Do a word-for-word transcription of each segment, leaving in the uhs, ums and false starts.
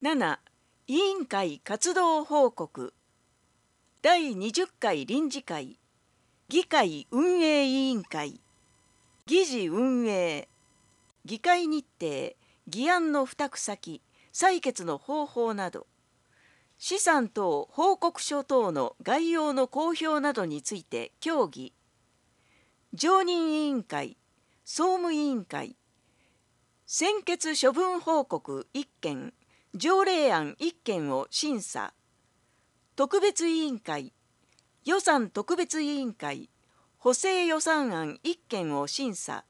なな. 委員会活動報告だいにじゅっかい臨時会議会運営委員会議事運営議会日程議案の付託先採決の方法など資産等報告書等の概要の公表などについて協議常任委員会総務委員会専決処分報告いっけん条例案いっけんを審査特別委員会予算特別委員会補正予算案いっけんを審査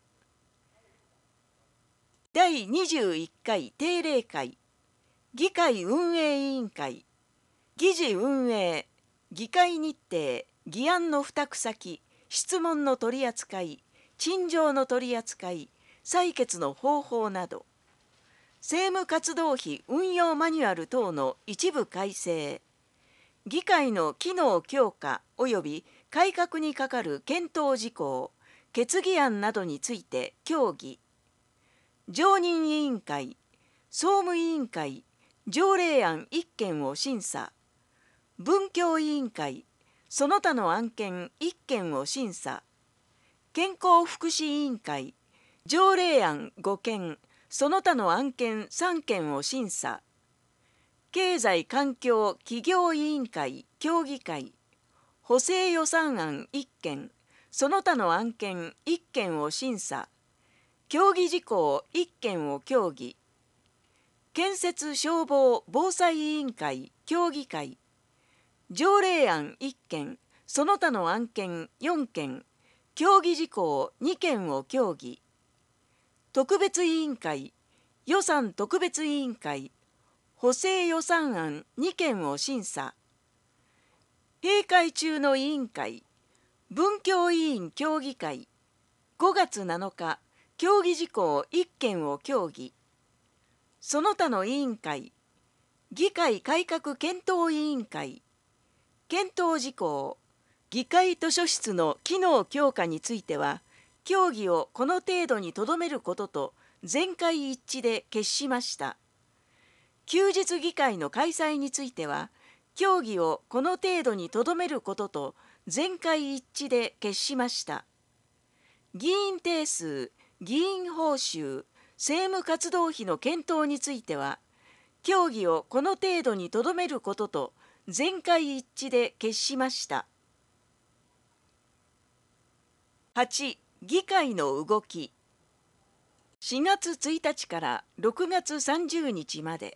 だいにじゅういっかい定例会議会運営委員会議事運営議会日程議案の付託先質問の取り扱い陳情の取り扱い採決の方法など政務活動費運用マニュアル等の一部改正議会の機能強化及び改革に係る検討事項決議案などについて協議常任委員会総務委員会条例案いっけんを審査文教委員会その他の案件いっけんを審査健康福祉委員会条例案ごけんその他の案件さんけんを審査経済環境企業委員会協議会補正予算案いっけんその他の案件いっけんを審査協議事項いっけんを協議建設消防防災委員会協議会条例案いっけんその他の案件よんけん協議事項にけんを協議特別委員会予算特別委員会補正予算案にけんを審査閉会中の委員会文教委員協議会ごがつなのか協議事項いっけんを協議その他の委員会議会改革検討委員会検討事項議会図書室の機能強化については協議をこの程度にとどめることと全会一致で決しました。休日議会の開催については協議をこの程度にとどめることと全会一致で決しました。議員定数、議員報酬、政務活動費の検討については協議をこの程度にとどめることと全会一致で決しました。はち. 議会の動きしがつついたちからろくがつさんじゅうにちまで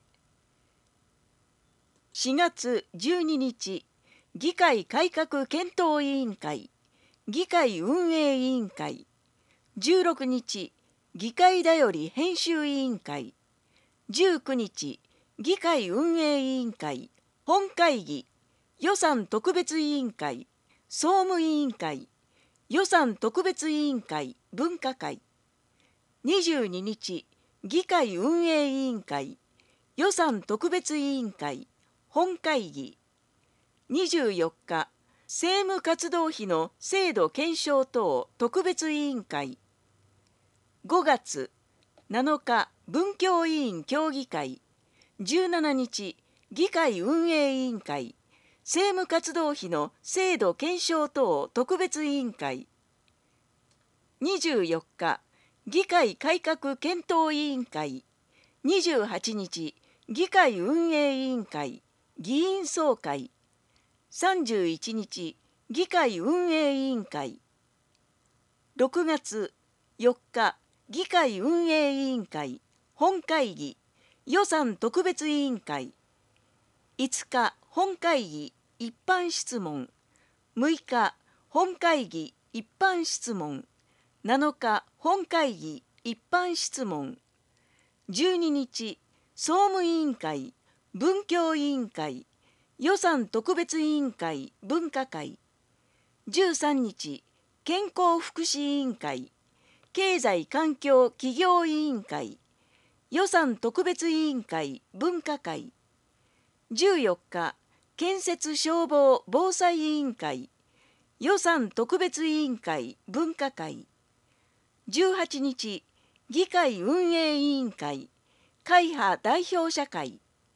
しがつじゅうににち議会改革検討委員会議会運営委員会じゅうろくにち議会だより編集委員会じゅうくにち議会運営委員会本会議予算特別委員会総務委員会予算特別委員会分科会にじゅうににち議会運営委員会予算特別委員会本会議にじゅうよっか政務活動費の制度検証等特別委員会ごがつなのか文教委員協議会じゅうしちにち議会運営委員会政務活動費の制度検証等特別委員会にじゅうよっか議会改革検討委員会にじゅうはちにち議会運営委員会議員総会さんじゅういちにち議会運営委員会ろくがつよっか議会運営委員会本会議予算特別委員会いつか本会議一般質問むいか本会議一般質問なのか本会議一般質問じゅうににち総務委員会文教委員会予算特別委員会分科会じゅうさんにち健康福祉委員会経済環境企業委員会予算特別委員会分科会じゅうよっか建設消防防災委員会予算特別委員会分科会じゅうはちにち議会運営委員会会派代表者会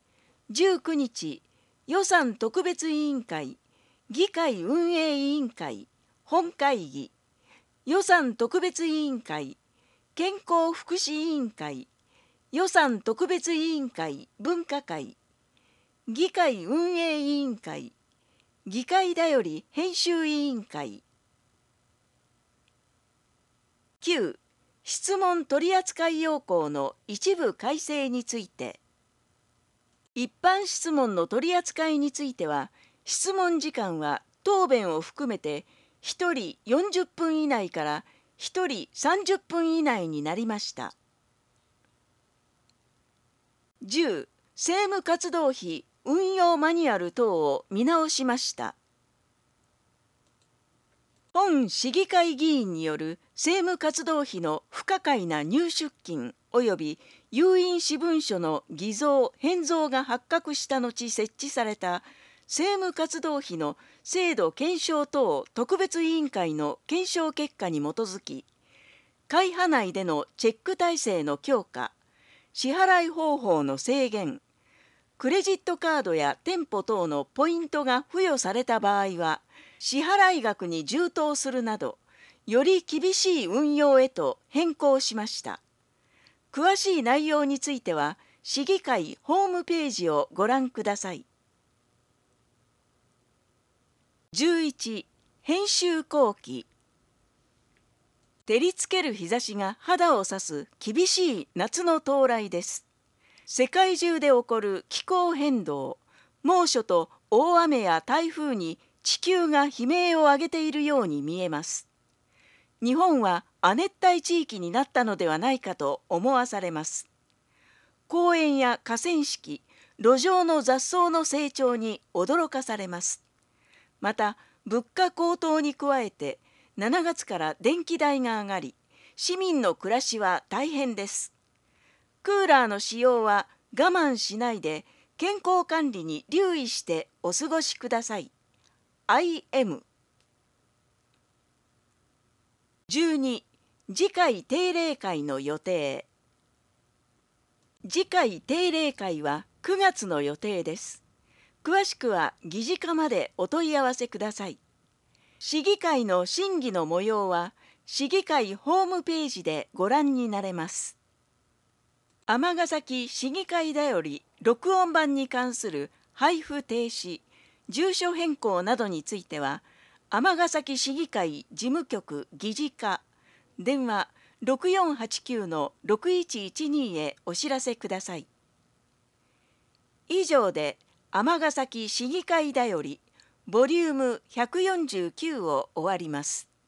じゅうくにち、予算特別委員会、議会運営委員会、本会議、予算特別委員会、健康福祉委員会、予算特別委員会分科会、議会運営委員会、議会だより編集委員会。きゅう、質問取扱要項の一部改正について。一般質問の取り扱いについては、質問時間は答弁を含めてひとりよんじゅっぷん以内からひとりさんじゅっぷん以内になりました。じゅう、政務活動費運用マニュアル等を見直しました。本市議会議員による政務活動費の不可解な入出金及び有印私文書の偽造・変造が発覚した後設置された政務活動費の制度検証等特別委員会の検証結果に基づき、会派内でのチェック体制の強化、支払い方法の制限、クレジットカードや店舗等のポイントが付与された場合は、支払い額に充当するなど、より厳しい運用へと変更しました。詳しい内容については、市議会ホームページをご覧ください。じゅういち、編集後期。照りつける日差しが肌を刺す厳しい夏の到来です。世界中で起こる気候変動、猛暑と大雨や台風に地球が悲鳴を上げているように見えます。日本は亜熱帯地域になったのではないかと思わされます。公園や河川敷、路上の雑草の成長に驚かされます。また、物価高騰に加えて、しちがつから電気代が上がり、市民の暮らしは大変です。クーラーの使用は我慢しないで、健康管理に留意してお過ごしください。アイエム。じゅうに、次回定例会の予定。次回定例会はくがつの予定です。詳しくは議事課までお問い合わせください。市議会の審議の模様は市議会ホームページでご覧になれます。尼崎市議会だより録音版に関する配布停止、住所変更などについては、尼崎市議会事務局議事課、電話 ろくよんはちきゅうのろくいちいちに へお知らせください。以上で尼崎市議会だよりボリュームひゃくよんじゅうきゅうを終わります。